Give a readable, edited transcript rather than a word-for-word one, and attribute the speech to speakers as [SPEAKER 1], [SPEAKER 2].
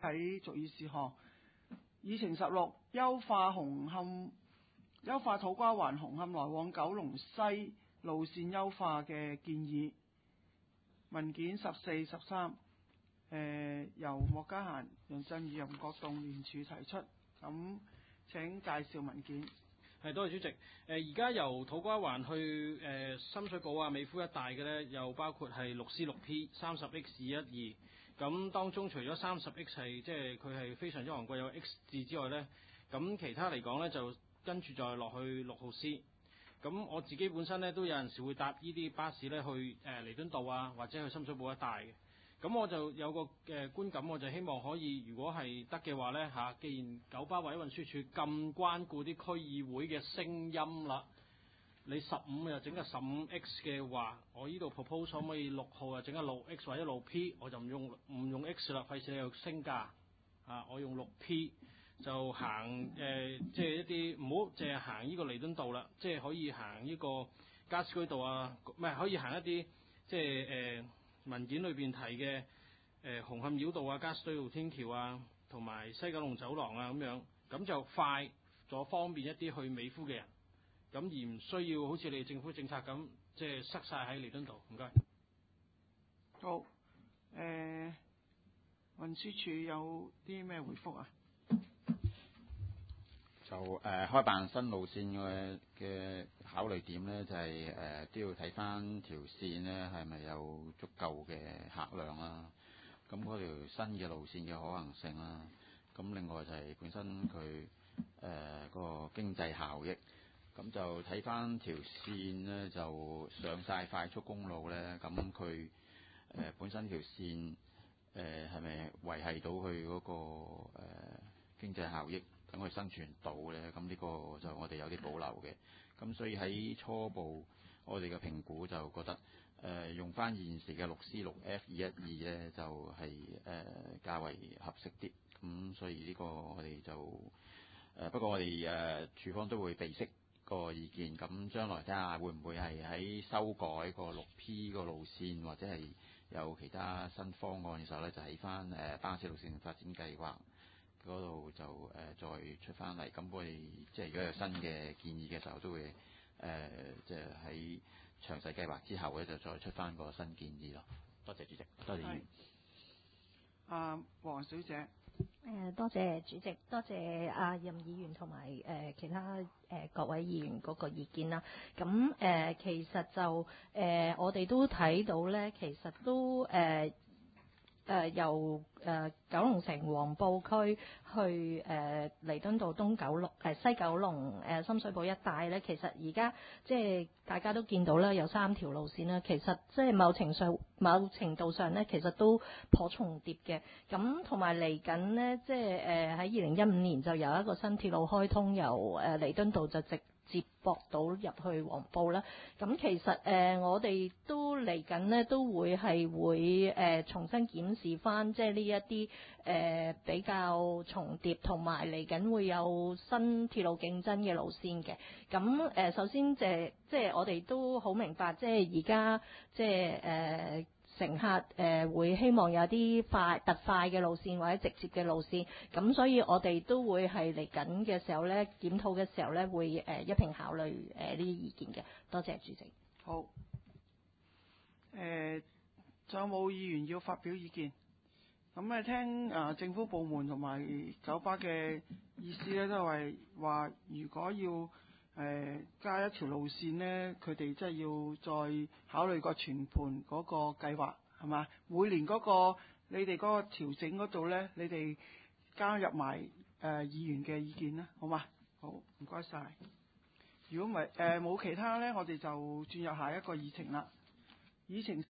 [SPEAKER 1] 喺俗議事項。議程16，優化土瓜灣紅磡來往九龍西路線優化嘅建議。文件14、13，由莫家嫻、楊振宇、任國棟聯署提出。咁請介紹文件。
[SPEAKER 2] 多謝主席。而家由土瓜灣去深水埗啊、美孚一帶嘅呢，又包括係 6C、6P、30X212。咁當中除咗 30X 係即係佢係非常之昂貴有 X 字之外呢，咁其他嚟講呢，就跟住再落去6號 C。咁我自己本身呢，都有陣時會搭呢啲巴士呢去彌敦道啊，或者去深水埗一帶嘅。咁我就有個觀感，我就希望可以，如果係得嘅話呢，既然九巴或者運輸署咁關顧啲區議會嘅聲音啦，你15又整個 15X 嘅話，我呢度 propose 可唔可以6號又整個 6X 或者 6P， 我就唔用 X 啦，費事你又升價我用 6P 就行即係一啲唔好淨係行呢個彌敦道啦，即係可以行呢個加士居道啊，唔係可以行一啲即係文件裏邊提嘅紅磡繞道啊、加士居道天橋啊，同埋西九龍走廊啊咁樣，咁就快咗方便一啲去美孚嘅人，咁而唔需要好似你哋政府政策咁，即係塞晒喺彌敦道。唔該。
[SPEAKER 1] 好，運輸署有啲咩回覆啊？
[SPEAKER 3] 就開辦新路線嘅考慮點呢，就係都要睇翻條線呢係咪有足夠嘅客量啦。咁嗰條新嘅路線嘅可行性啦。咁另外就係本身佢個經濟效益。咁就睇翻條線呢，就上晒快速公路呢。咁佢本身條線係咪維繫到佢嗰個經濟效益？等佢生存到呢，咁呢個就我哋有啲保留嘅。咁所以喺初步我哋嘅評估就覺得用翻現時嘅 6C、6F212呢，就係較為合適啲。咁所以呢個我哋就不過我哋處方都會備悉個意見。咁將來睇下會唔會係喺修改個 6P 個路線，或者係有其他新方案嘅時候呢，就喺翻巴士路線發展計劃嗰度就再出翻嚟。咁我哋即係如果有新嘅建議嘅時候，都會即係喺詳細計劃之後咧，就再出翻個新建議咯。多謝主席，多謝議員。
[SPEAKER 1] 黃小姐。
[SPEAKER 4] 多謝主席，多謝任議員同埋其他各位議員嗰個意見啦。咁其實就我哋都睇到咧，其實都由九龍城黃埔區去彌敦道東九龍西九龍深水埗一帶咧，其實而家即係大家都見到啦，有3條路線啦。其實即係某程度上咧，其實都頗重疊嘅。咁同埋嚟緊呢，即係喺2015年就有一個新鐵路開通，由彌敦道就直接駁到入去黃埔啦。咁其實我哋都嚟緊呢，都會重新檢視翻即係呢一啲比較重疊，同埋嚟緊會有新鐵路競爭嘅路線嘅。咁首先即係我哋都好明白，即係而家即係乘客會希望有啲特快嘅路線或者直接嘅路線，咁所以我哋都會係嚟緊嘅時候咧，檢討嘅時候咧，會一併考慮呢啲意見嘅。多謝主席。
[SPEAKER 1] 好。仲有冇議員要發表意見？咁聽政府部門同埋九巴嘅意思咧，都係話如果要加一條路線呢，佢哋即係要再考慮個全盤嗰個計劃，係嘛？每年嗰個你哋嗰個調整嗰度呢，你哋加入埋議員嘅意見啦，好嘛？好，唔該晒。如果唔係冇其他呢，我哋就轉入下一個議程啦。議程